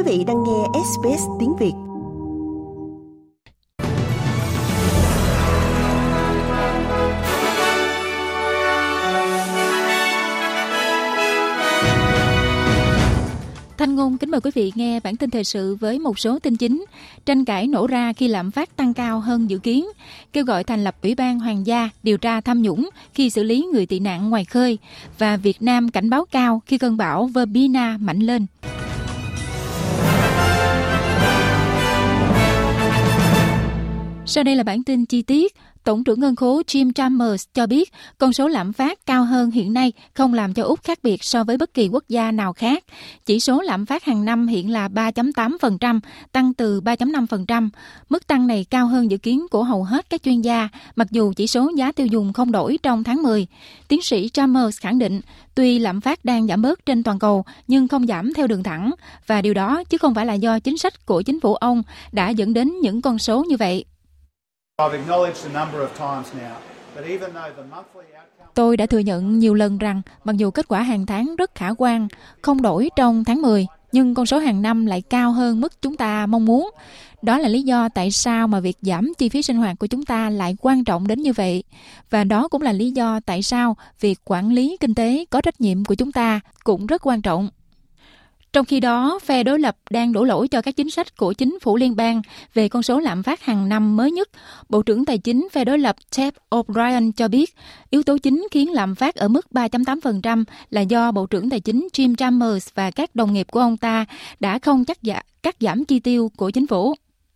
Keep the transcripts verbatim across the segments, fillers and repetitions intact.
vị đang nghe ét bê ét tiếng Việt. Thanh Ngôn kính mời quý vị nghe bản tin thời sự với một số tin chính. Tranh cãi nổ ra khi lạm phát tăng cao hơn dự kiến, kêu gọi thành lập Ủy ban Hoàng gia điều tra tham nhũng khi xử lý người tị nạn ngoài khơi, và Việt Nam cảnh báo cao khi cơn bão Verbina mạnh lên. Sau đây là bản tin chi tiết. Tổng trưởng Ngân khố Jim Chalmers cho biết con số lạm phát cao hơn hiện nay không làm cho Úc khác biệt so với bất kỳ quốc gia nào khác. Chỉ số lạm phát hàng năm hiện là ba phẩy tám phần trăm, tăng từ ba phẩy năm phần trăm. Mức tăng này cao hơn dự kiến của hầu hết các chuyên gia, mặc dù chỉ số giá tiêu dùng không đổi trong tháng mười. Tiến sĩ Chalmers khẳng định, tuy lạm phát đang giảm bớt trên toàn cầu, nhưng không giảm theo đường thẳng, và điều đó chứ không phải là do chính sách của chính phủ ông đã dẫn đến những con số như vậy. Tôi đã thừa nhận nhiều lần rằng mặc dù kết quả hàng tháng rất khả quan, không đổi trong tháng mười, nhưng con số hàng năm lại cao hơn mức chúng ta mong muốn. Đó là lý do tại sao mà việc giảm chi phí sinh hoạt của chúng ta lại quan trọng đến như vậy. Và đó cũng là lý do tại sao việc quản lý kinh tế có trách nhiệm của chúng ta cũng rất quan trọng. Trong khi đó, phe đối lập đang đổ lỗi cho các chính sách của chính phủ liên bang về con số lạm phát hàng năm mới nhất. Bộ trưởng Tài chính phe đối lập Ted O'Brien cho biết, yếu tố chính khiến lạm phát ở mức ba phẩy tám phần trăm là do Bộ trưởng Tài chính Jim Chalmers và các đồng nghiệp của ông ta đã không cắt, dạ, cắt giảm chi tiêu của chính phủ.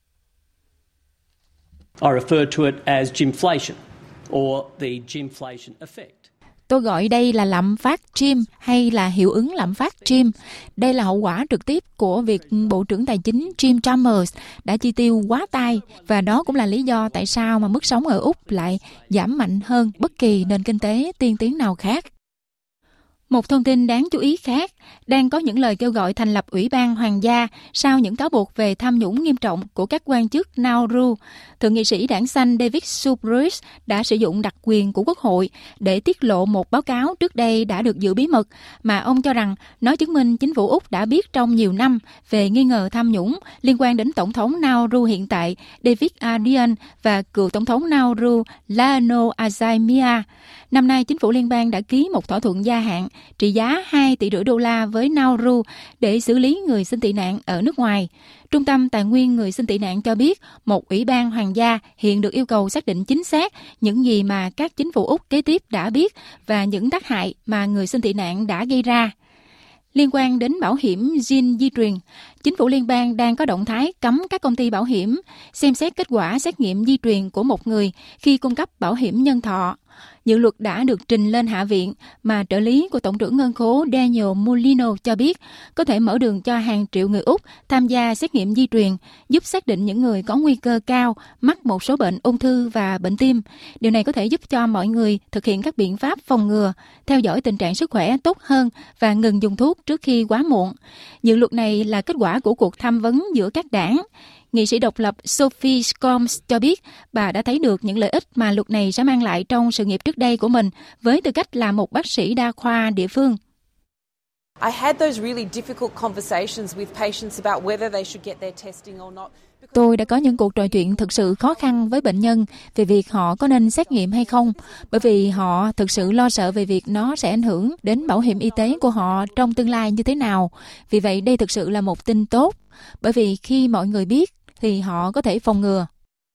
I refer to it as Gymflation or the Gymflation effect. Tôi gọi đây là lạm phát Jim hay là hiệu ứng lạm phát Jim. Đây là hậu quả trực tiếp của việc Bộ trưởng Tài chính Jim Chalmers đã chi tiêu quá tay, và đó cũng là lý do tại sao mà mức sống ở Úc lại giảm mạnh hơn bất kỳ nền kinh tế tiên tiến nào khác. Một thông tin đáng chú ý khác, đang có những lời kêu gọi thành lập Ủy ban Hoàng gia sau những cáo buộc về tham nhũng nghiêm trọng của các quan chức Nauru. Thượng nghị sĩ đảng Xanh David Subridge đã sử dụng đặc quyền của Quốc hội để tiết lộ một báo cáo trước đây đã được giữ bí mật, mà ông cho rằng nó chứng minh chính phủ Úc đã biết trong nhiều năm về nghi ngờ tham nhũng liên quan đến Tổng thống Nauru hiện tại David Ardern và cựu Tổng thống Nauru Lano Azaimia. Năm nay, chính phủ liên bang đã ký một thỏa thuận gia hạn trị giá hai tỷ rưỡi đô la với Nauru để xử lý người xin tị nạn ở nước ngoài. Trung tâm Tài nguyên người xin tị nạn cho biết một ủy ban hoàng gia hiện được yêu cầu xác định chính xác những gì mà các chính phủ Úc kế tiếp đã biết và những tác hại mà người xin tị nạn đã gây ra. Liên quan đến bảo hiểm gene di truyền, chính phủ liên bang đang có động thái cấm các công ty bảo hiểm xem xét kết quả xét nghiệm di truyền của một người khi cung cấp bảo hiểm nhân thọ. Dự luật đã được trình lên Hạ viện mà trợ lý của Tổng trưởng Ngân khố Daniel Mulino cho biết có thể mở đường cho hàng triệu người Úc tham gia xét nghiệm di truyền, giúp xác định những người có nguy cơ cao mắc một số bệnh ung thư và bệnh tim. Điều này có thể giúp cho mọi người thực hiện các biện pháp phòng ngừa, theo dõi tình trạng sức khỏe tốt hơn và ngừng dùng thuốc trước khi quá muộn. Dự luật này là kết quả của cuộc tham vấn giữa các đảng. Nghị sĩ độc lập Sophie Scoms cho biết bà đã thấy được những lợi ích mà luật này sẽ mang lại trong sự nghiệp trước đây của mình với tư cách là một bác sĩ đa khoa địa phương. I had those really difficult conversations with patients about whether they should get their testing or not. Tôi đã có những cuộc trò chuyện thực sự khó khăn với bệnh nhân về việc họ có nên xét nghiệm hay không, bởi vì họ thực sự lo sợ về việc nó sẽ ảnh hưởng đến bảo hiểm y tế của họ trong tương lai như thế nào. Vì vậy đây thực sự là một tin tốt, bởi vì khi mọi người biết thì họ có thể phòng ngừa.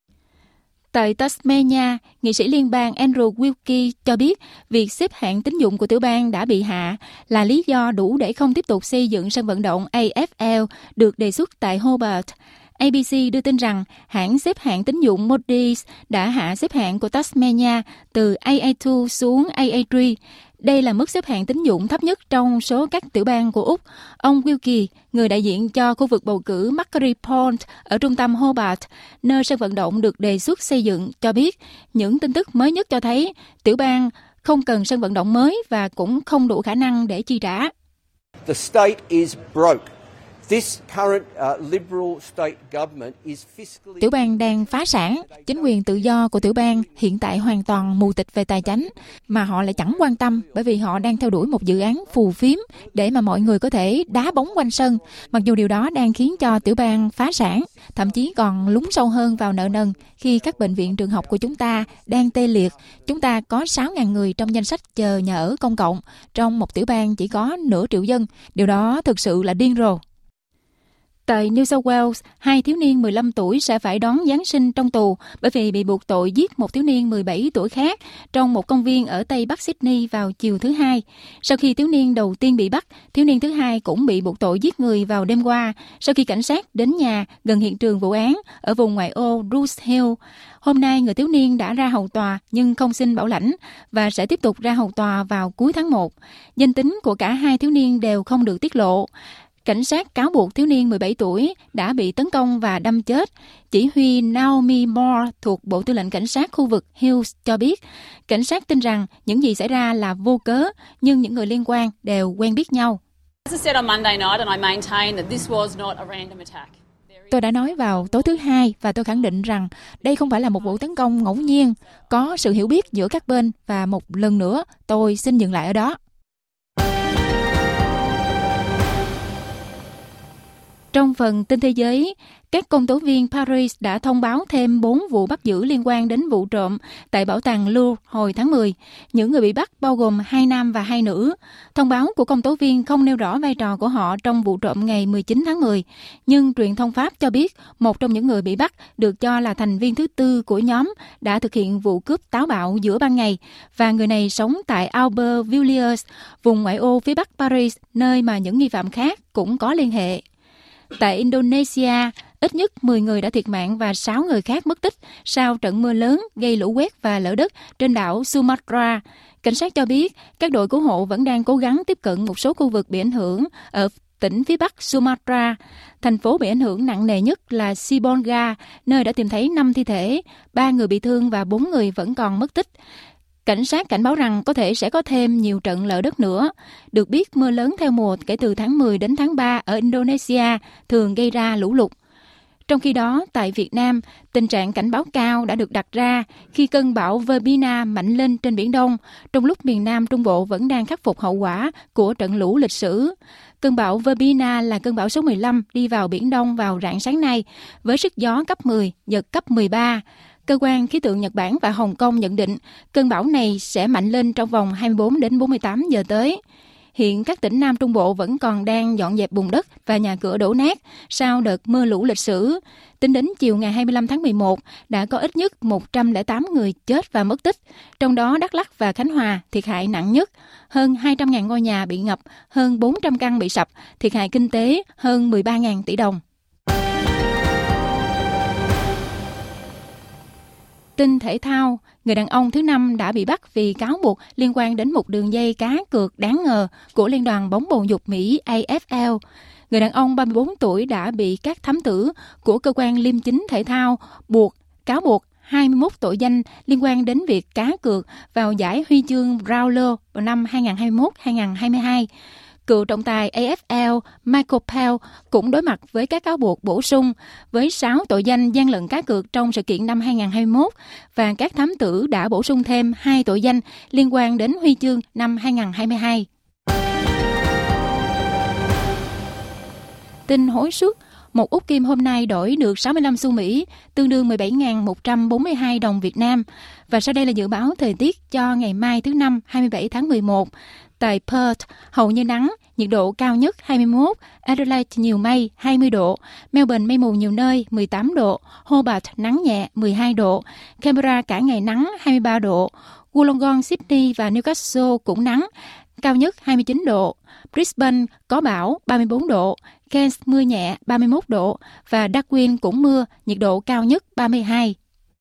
Tại Tasmania, nghị sĩ liên bang Andrew Wilkie cho biết việc xếp hạng tín dụng của tiểu bang đã bị hạ là lý do đủ để không tiếp tục xây dựng sân vận động A F L được đề xuất tại Hobart. A B C đưa tin rằng hãng xếp hạng tín dụng Moody's đã hạ xếp hạng của Tasmania từ A A hai xuống A A ba. Đây là mức xếp hạng tín dụng thấp nhất trong số các tiểu bang của Úc. Ông Wilkie, người đại diện cho khu vực bầu cử Macquarie Point ở trung tâm Hobart, nơi sân vận động được đề xuất xây dựng, cho biết những tin tức mới nhất cho thấy tiểu bang không cần sân vận động mới và cũng không đủ khả năng để chi trả. The state is broke. Tiểu bang đang phá sản, chính quyền tự do của tiểu bang hiện tại hoàn toàn mù tịt về tài chính, mà họ lại chẳng quan tâm bởi vì họ đang theo đuổi một dự án phù phiếm để mà mọi người có thể đá bóng quanh sân, mặc dù điều đó đang khiến cho tiểu bang phá sản, thậm chí còn lún sâu hơn vào nợ nần khi các bệnh viện trường học của chúng ta đang tê liệt. Chúng ta có sáu nghìn người trong danh sách chờ nhà ở công cộng, trong một tiểu bang chỉ có nửa triệu dân. Điều đó thực sự là điên rồ. Tại New South Wales, hai thiếu niên mười lăm tuổi sẽ phải đón Giáng sinh trong tù bởi vì bị buộc tội giết một thiếu niên mười bảy tuổi khác trong một công viên ở Tây Bắc Sydney vào chiều thứ Hai. Sau khi thiếu niên đầu tiên bị bắt, thiếu niên thứ hai cũng bị buộc tội giết người vào đêm qua sau khi cảnh sát đến nhà gần hiện trường vụ án ở vùng ngoại ô Roose Hill. Hôm nay, người thiếu niên đã ra hầu tòa nhưng không xin bảo lãnh và sẽ tiếp tục ra hầu tòa vào cuối tháng một. Danh tính của cả hai thiếu niên đều không được tiết lộ. Cảnh sát cáo buộc thiếu niên mười bảy tuổi đã bị tấn công và đâm chết. Chỉ huy Naomi Moore thuộc Bộ Tư lệnh Cảnh sát khu vực Hills cho biết, cảnh sát tin rằng những gì xảy ra là vô cớ, nhưng những người liên quan đều quen biết nhau. Tôi đã nói vào tối thứ Hai và tôi khẳng định rằng đây không phải là một vụ tấn công ngẫu nhiên, có sự hiểu biết giữa các bên và một lần nữa tôi xin dừng lại ở đó. Trong phần tin thế giới, các công tố viên Paris đã thông báo thêm bốn vụ bắt giữ liên quan đến vụ trộm tại bảo tàng Louvre hồi tháng mười. Những người bị bắt bao gồm hai nam và hai nữ. Thông báo của công tố viên không nêu rõ vai trò của họ trong vụ trộm ngày mười chín tháng mười. Nhưng truyền thông Pháp cho biết một trong những người bị bắt được cho là thành viên thứ tư của nhóm đã thực hiện vụ cướp táo bạo giữa ban ngày. Và người này sống tại Aubervilliers, vùng ngoại ô phía bắc Paris, nơi mà những nghi phạm khác cũng có liên hệ. Tại Indonesia, ít nhất mười người đã thiệt mạng và sáu người khác mất tích sau trận mưa lớn gây lũ quét và lở đất trên đảo Sumatra. Cảnh sát cho biết các đội cứu hộ vẫn đang cố gắng tiếp cận một số khu vực bị ảnh hưởng ở tỉnh phía bắc Sumatra. Thành phố bị ảnh hưởng nặng nề nhất là Sibolga, nơi đã tìm thấy năm thi thể, ba người bị thương và bốn người vẫn còn mất tích. Cảnh sát cảnh báo rằng có thể sẽ có thêm nhiều trận lở đất nữa. Được biết, mưa lớn theo mùa kể từ tháng mười đến tháng ba ở Indonesia thường gây ra lũ lụt. Trong khi đó, tại Việt Nam, tình trạng cảnh báo cao đã được đặt ra khi cơn bão Verbina mạnh lên trên Biển Đông, trong lúc miền Nam Trung Bộ vẫn đang khắc phục hậu quả của trận lũ lịch sử. Cơn bão Verbina là cơn bão số mười lăm đi vào Biển Đông vào rạng sáng nay, với sức gió cấp mười, giật cấp mười ba. Cơ quan khí tượng Nhật Bản và Hồng Kông nhận định cơn bão này sẽ mạnh lên trong vòng hai mươi bốn đến bốn mươi tám giờ tới. Hiện các tỉnh Nam Trung Bộ vẫn còn đang dọn dẹp bùn đất và nhà cửa đổ nát sau đợt mưa lũ lịch sử. Tính đến chiều ngày hai mươi lăm tháng mười một, đã có ít nhất một trăm lẻ tám người chết và mất tích, trong đó Đắk Lắk và Khánh Hòa thiệt hại nặng nhất. Hơn hai trăm nghìn ngôi nhà bị ngập, hơn bốn trăm căn bị sập, thiệt hại kinh tế hơn mười ba nghìn tỷ đồng. Tin thể thao, người đàn ông thứ năm đã bị bắt vì cáo buộc liên quan đến một đường dây cá cược đáng ngờ của Liên đoàn bóng bầu dục Mỹ A F L. Người đàn ông ba mươi bốn tuổi đã bị các thám tử của cơ quan liêm chính thể thao buộc cáo buộc hai mươi mốt tội danh liên quan đến việc cá cược vào giải huy chương Brownlow vào năm hai nghìn không trăm hai mươi mốt hai nghìn không trăm hai mươi hai. Cựu trọng tài A F L Michael Pell cũng đối mặt với các cáo buộc bổ sung với sáu tội danh gian lận cá cược trong sự kiện năm hai nghìn không trăm hai mươi mốt và các thám tử đã bổ sung thêm hai tội danh liên quan đến huy chương năm hai nghìn không trăm hai mươi hai. Tin hối suất, một út kim hôm nay đổi được sáu mươi lăm xu Mỹ, tương đương mười bảy nghìn một trăm bốn mươi hai đồng Việt Nam. Và sau đây là dự báo thời tiết cho ngày mai thứ Năm hai mươi bảy tháng mười một. Tại Perth, hầu như nắng, nhiệt độ cao nhất hai mươi mốt, Adelaide nhiều mây hai mươi độ, Melbourne mây mù nhiều nơi mười tám độ, Hobart nắng nhẹ mười hai độ, Canberra cả ngày nắng hai mươi ba độ, Wollongong, Sydney và Newcastle cũng nắng, cao nhất hai mươi chín độ, Brisbane có bão ba mươi bốn độ, Cairns mưa nhẹ ba mươi mốt độ và Darwin cũng mưa, nhiệt độ cao nhất ba mươi hai.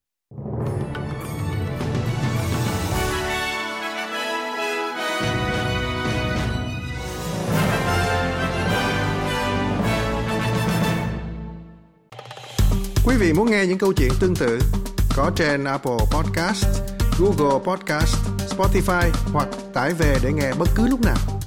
Quý vị muốn nghe những câu chuyện tương tự có trên Apple Podcast, Google Podcast, Spotify hoặc tải về để nghe bất cứ lúc nào.